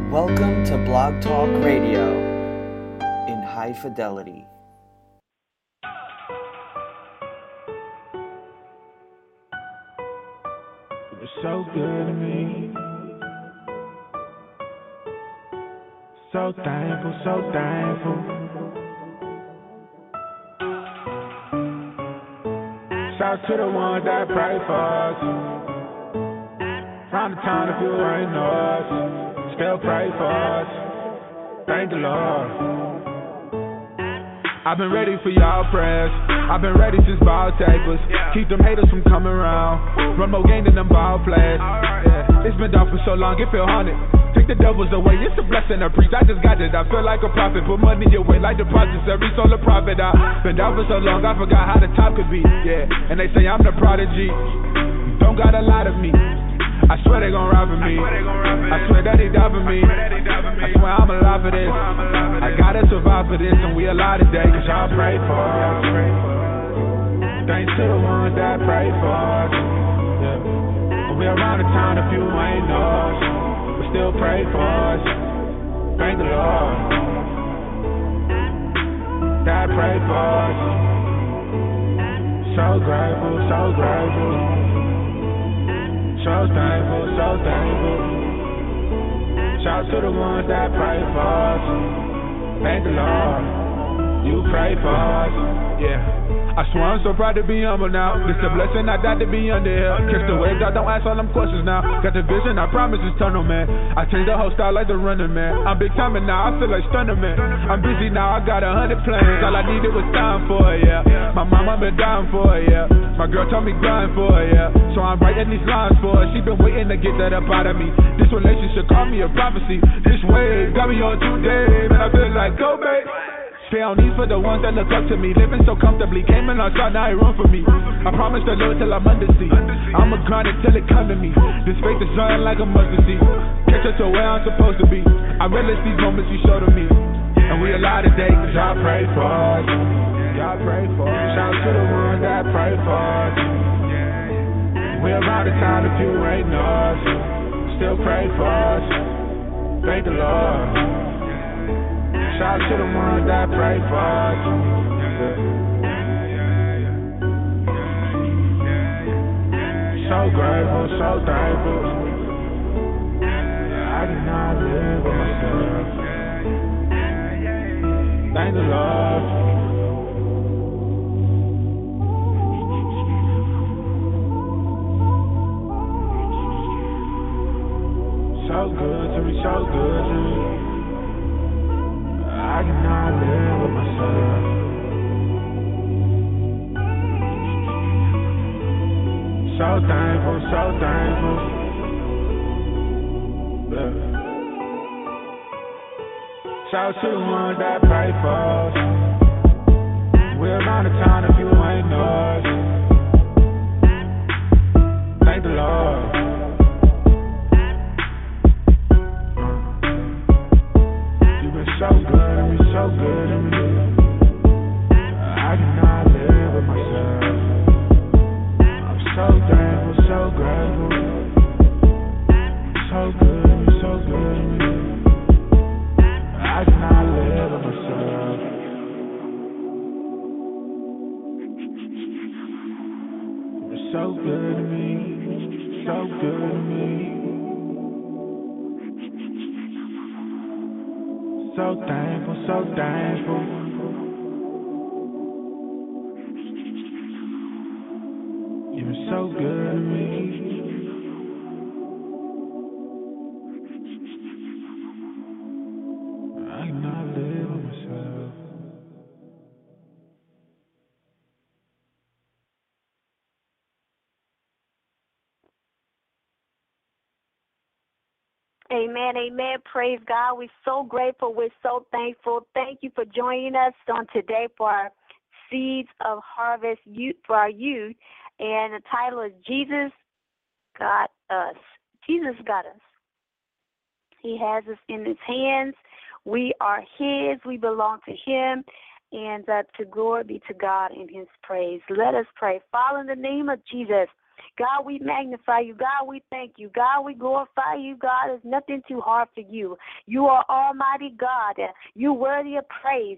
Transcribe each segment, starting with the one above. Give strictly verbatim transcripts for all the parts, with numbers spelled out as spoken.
Welcome to Blog Talk Radio in high fidelity. You're so good to me. So thankful, so thankful. Shout to the ones that pray for us. Round the town if you ain't know us. Still pray for us. Thank the Lord. I've been ready for y'all prayers. I've been ready since ball tapers. Keep them haters from coming around. Run more game than them ball players. Yeah. It's been done for so long, it feel haunted. Take the devils away, it's a blessing I preach. I just got it, I feel like a prophet. Put money away like deposits, every soul a profit. I've been down for so long, I forgot how the top could be. Yeah, and they say I'm the prodigy. Don't got a lot of me. I swear they gon' ride for me. I swear that they die for me. I swear I'm alive for this. I gotta survive for this, and we alive today, cause y'all pray for us. Thanks to the ones that pray for us. Yeah. When we around the town, if you ain't know us, but still pray for us. Thank the Lord. God pray for us. So grateful, so grateful. So thankful, so thankful. Shout to the ones that pray for us. Thank the Lord. You pray for us. Yeah. I swear I'm so proud to be humble now. It's a blessing I died to be under here. Catch the waves, I don't ask all them questions now. Got the vision, I promise it's tunnel, man. I changed the whole style like the runner, man. I'm big timing now, I feel like stunner, man. I'm busy now, I got a hundred plans. All I needed was time for it, yeah. My mama been dying for it, yeah. My girl told me grind for it, yeah. So I'm writing these lines for her. She been waiting to get that up out of me. This relationship called me a prophecy. This wave got me on today, man. I feel like go, babe. Stay on these for the ones that look up to me. Living so comfortably, came in outside, now ain't room for me. I promise the Lord till I'm under sea. I'ma grind it till it come to me. This faith is running like a mustard seed. Catch us to where I'm supposed to be. I relish these moments you show to me. And we alive today, cause y'all pray for us. Y'all pray for us. Shout to the ones that pray for us. We around the town if you ain't know us. Still pray for us. Thank the Lord. Shout to the ones that pray for us. So grateful, so thankful. I cannot live with myself. Thank the Lord. So good to me, so good to me. I cannot live with myself. So thankful, so thankful. Yeah. Shout to the ones that pray for us. We're around the town if you ain't know us. Thank the Lord. So good to me, so good to me. I cannot live with myself. I'm so thankful, so grateful. So good to me, so good to me. I cannot live with myself. You're so good to me, so good to me. So thankful, so thankful. You're so good to me. I cannot live with myself. Amen, amen. Praise God. We're so grateful. We're so thankful. Thank you for joining us on today for our Seeds of Harvest youth, for our youth. And the title is Jesus Got Us. Jesus got us. He has us in his hands. We are his. We belong to him. And uh, to glory be to God in his praise. Let us pray. Father, in the name of Jesus, God, we magnify you. God, we thank you. God, we glorify you. God, there's nothing too hard for you. You are Almighty God. You're worthy of praise.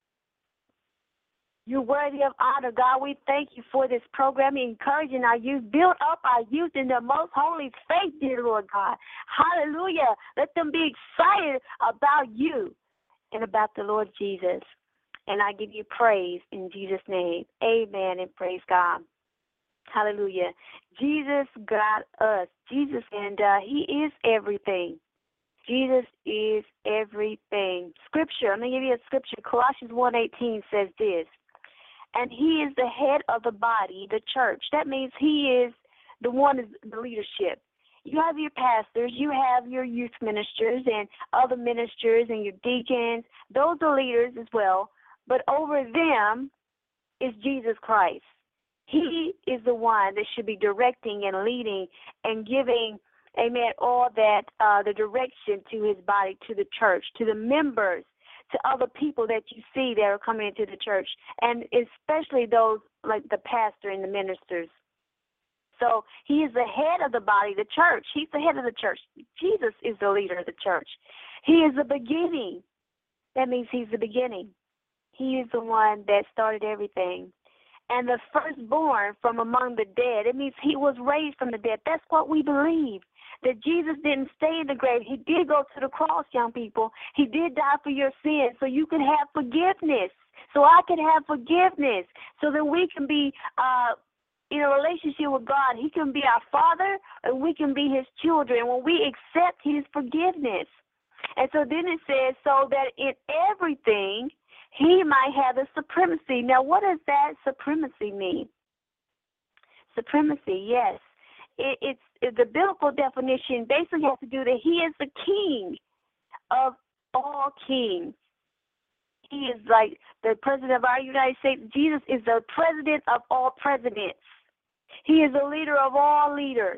You're worthy of honor. God, we thank you for this program, encouraging our youth. Build up our youth in the most holy faith, dear Lord God. Hallelujah. Let them be excited about you and about the Lord Jesus. And I give you praise in Jesus' name. Amen and praise God. Hallelujah. Jesus got us. Jesus, and uh, he is everything. Jesus is everything. Scripture, I'm going to give you a scripture. Colossians one eighteen says this. And he is the head of the body, the church. That means he is the one, is the leadership. You have your pastors, you have your youth ministers and other ministers and your deacons. Those are leaders as well. But over them is Jesus Christ. He is the one that should be directing and leading and giving, amen, all that, uh, the direction to his body, to the church, to the members, to other people that you see that are coming into the church, and especially those like the pastor and the ministers. So he is the head of the body, the church. He's the head of the church. Jesus is the leader of the church. He is the beginning. That means he's the beginning. He is the one that started everything. And the firstborn from among the dead. It means he was raised from the dead. That's what we believe. That Jesus didn't stay in the grave. He did go to the cross, young people. He did die for your sins so you can have forgiveness. So I can have forgiveness. So that we can be uh, in a relationship with God. He can be our Father and we can be his children when we accept his forgiveness. And so then it says, so that in everything he might have the supremacy. Now, what does that supremacy mean? Supremacy, yes. It, it's it, the biblical definition basically has to do that he is the king of all kings. He is like the president of our United States. Jesus is the president of all presidents. He is the leader of all leaders.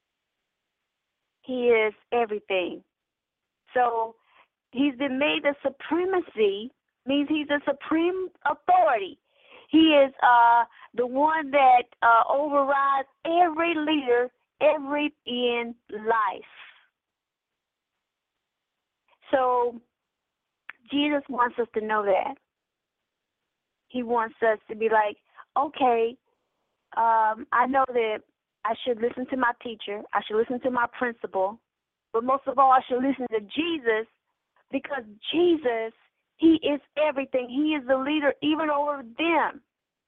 He is everything. So he's been made the supremacy, means he's the supreme authority. He is uh, the one that uh, overrides every leader, every in life. So Jesus wants us to know that. He wants us to be like, okay, um, I know that I should listen to my teacher. I should listen to my principal. But most of all, I should listen to Jesus, because Jesus, he is everything. He is the leader even over them.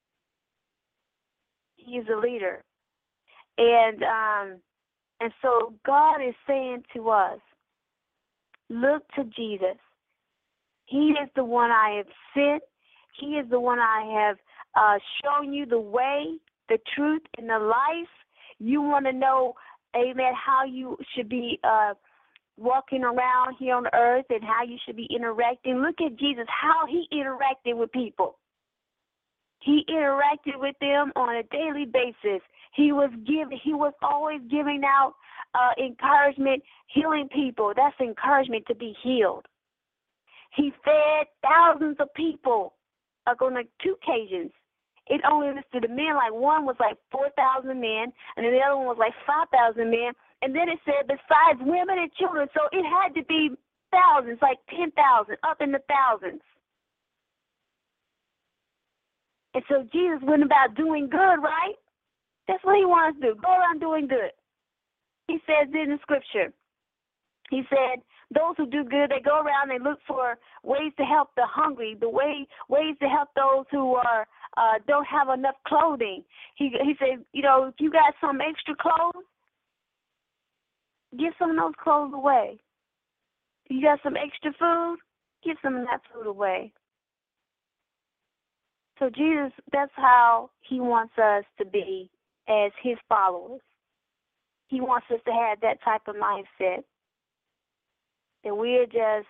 He is a leader. And um, and so God is saying to us, look to Jesus. He is the one I have sent. He is the one I have uh, shown you the way, the truth, and the life. You want to know, amen, how you should be uh, walking around here on earth and how you should be interacting. Look at Jesus, how he interacted with people. He interacted with them on a daily basis. He was giving, he was always giving out uh, encouragement, healing people. That's encouragement to be healed. He fed thousands of people, like on like two occasions. It only listed the men, like one was like four thousand men, and then the other one was like five thousand men. And then it said besides women and children, so it had to be thousands, like ten thousand, up in the thousands. And so Jesus went about doing good, right? That's what he wants to do, go around doing good. He says in the scripture, he said, those who do good, they go around and look for ways to help the hungry, the way ways to help those who are uh, don't have enough clothing. He he said, you know, if you got some extra clothes, give some of those clothes away. If you got some extra food, give some of that food away. So Jesus, that's how he wants us to be as his followers. He wants us to have that type of mindset. That we're just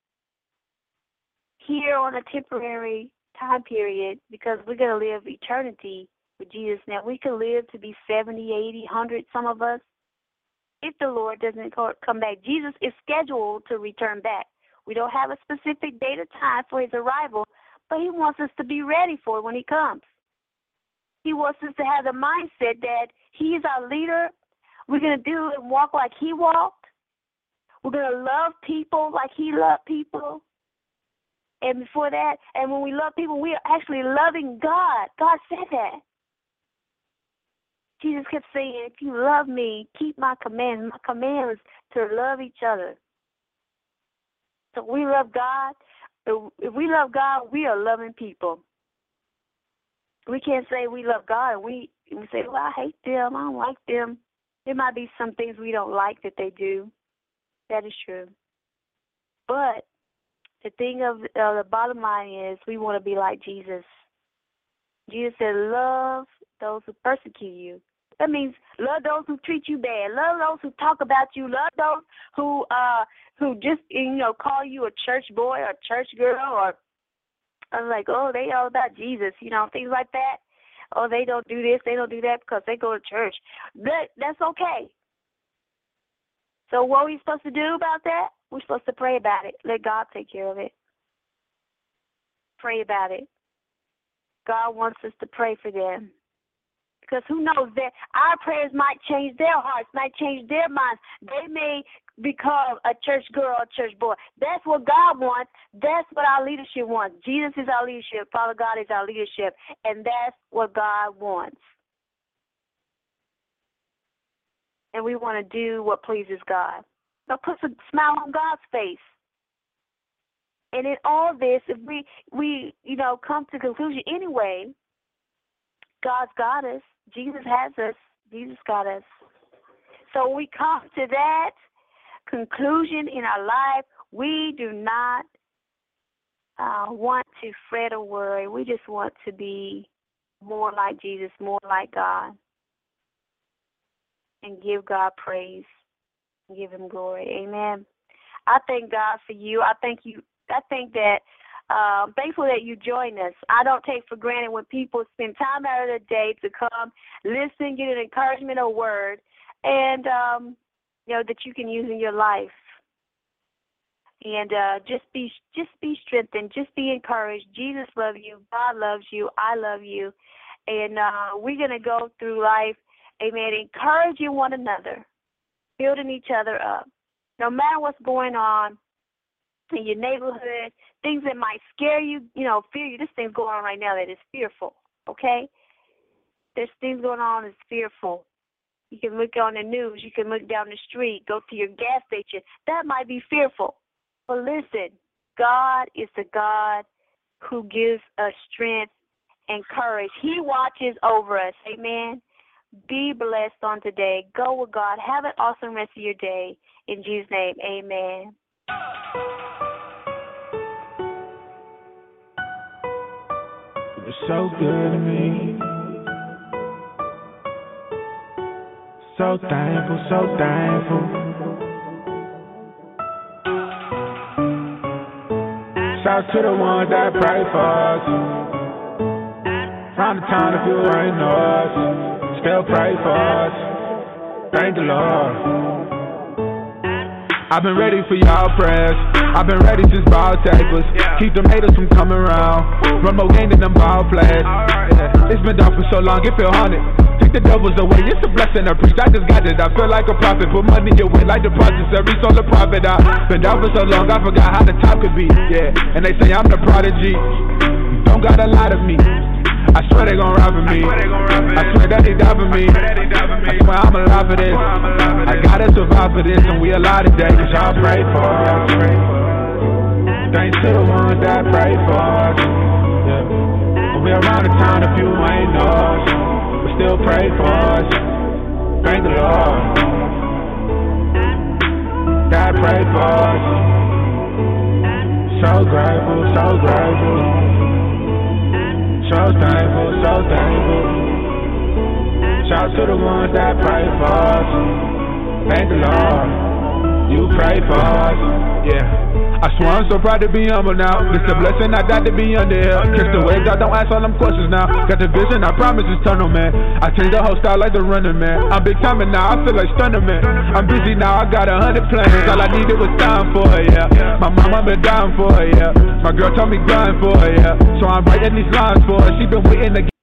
here on a temporary time period because we're going to live eternity with Jesus. Now, we could live to be seventy, eighty, one hundred, some of us, if the Lord doesn't come back. Jesus is scheduled to return back. We don't have a specific date or time for his arrival, but he wants us to be ready for it when he comes. He wants us to have the mindset that He's our leader. We're going to do and walk like he walked. We're going to love people like he loved people. And before that, and when we love people, we are actually loving God. God said that. Jesus kept saying, if you love me, keep my commands. My command is to love each other. So we love God. If we love God, we are loving people. We can't say we love God and we, we say, well, I hate them. I don't like them. There might be some things we don't like that they do. That is true. But the thing of uh, the bottom line is we want to be like Jesus. Jesus said, love those who persecute you. That means love those who treat you bad. Love those who talk about you. Love those who uh who just, you know, call you a church boy or church girl, or I'm like, oh, they all about Jesus, you know, things like that. Oh, they don't do this, they don't do that because they go to church. That, that's okay. So what are we supposed to do about that? We're supposed to pray about it. Let God take care of it. Pray about it. God wants us to pray for them. Because who knows that our prayers might change their hearts, might change their minds. They may become a church girl or church boy. That's what God wants. That's what our leadership wants. Jesus is our leadership. Father God is our leadership. And that's what God wants. And we want to do what pleases God. Now put a smile on God's face. And in all this, if we, we you know, come to conclusion anyway, God's got us. Jesus has us. Jesus got us. So we come to that conclusion in our life. We do not uh, want to fret or worry. We just want to be more like Jesus, more like God, and give God praise and give him glory. Amen. I thank God for you. I thank you. I think that Uh, I'm thankful that you join us. I don't take for granted when people spend time out of their day to come, listen, get an encouragement or word, and, um, you know, that you can use in your life. And uh, just be just be strengthened. Just be encouraged. Jesus loves you. God loves you. I love you. And uh, we're going to go through life, amen, encouraging one another, building each other up. No matter what's going on in your neighborhood, things that might scare you, you know, fear you. This thing's going on right now that is fearful, okay? There's things going on that's fearful. You can look on the news. You can look down the street, go to your gas station. That might be fearful. But listen, God is the God who gives us strength and courage. He watches over us, amen? Be blessed on today. Go with God. Have an awesome rest of your day. In Jesus' name, amen. You're so good to me. So thankful, so thankful. Shout to the ones that pray for us. Round the town if you ain't know us, still pray for us. Thank the Lord. I've been ready for y'all prayers. I've been ready since ball tables. Keep them haters from coming around. Run more game than them ball players. Yeah. It's been done for so long, it feel haunted. Take the devils away, it's a blessing I preach. I just got it, I feel like a prophet. Put money away like the deposits, every soul a profit. I've been down for so long, I forgot how the top could be. Yeah, and they say I'm the prodigy. Don't got a lot of me. I swear they gon' rap for me. I swear that they die for me. I swear I'm alive for this. I gotta survive for this, and we alive today, cause y'all pray for us. Thanks to the ones that pray for us. Yeah. We around the town if you ain't know us, but still pray for us. Thank the Lord. God pray for us. So grateful, so grateful. So thankful, so thankful. Shout to the ones that pray for us. Thank the Lord, you pray for us. Yeah. I swear I'm so proud to be humble now. It's a blessing I got to be under here. Kiss the waves, I don't ask all them questions now. Got the vision, I promise it's tunnel, man. I changed the whole style like the runner, man. I'm big timing now, I feel like stunner, man. I'm busy now, I got a hundred plans. All I needed was time for it, yeah. My mama been dying for it, yeah. My girl told me grind for it, yeah. So I'm writing these lines for her. She been waiting to